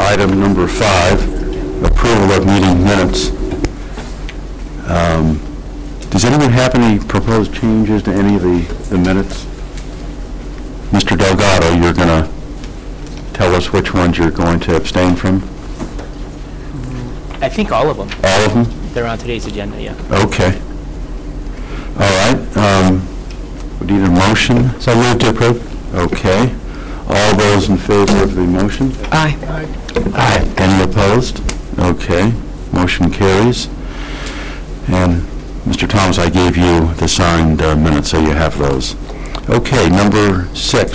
item number 5, approval of meeting minutes. Does anyone have any proposed changes to any of the minutes? Mr. Delgado, you're going to tell us which ones you're going to abstain from? I think all of them. All of them? They're on today's agenda, yeah. Okay. All right. We need a motion. So moved to approve. Okay. All those in favor of the motion? Aye. Aye. Any opposed? Okay. Motion carries. And Mr. Thomas, I gave you the signed minutes, so you have those. Okay, number 6,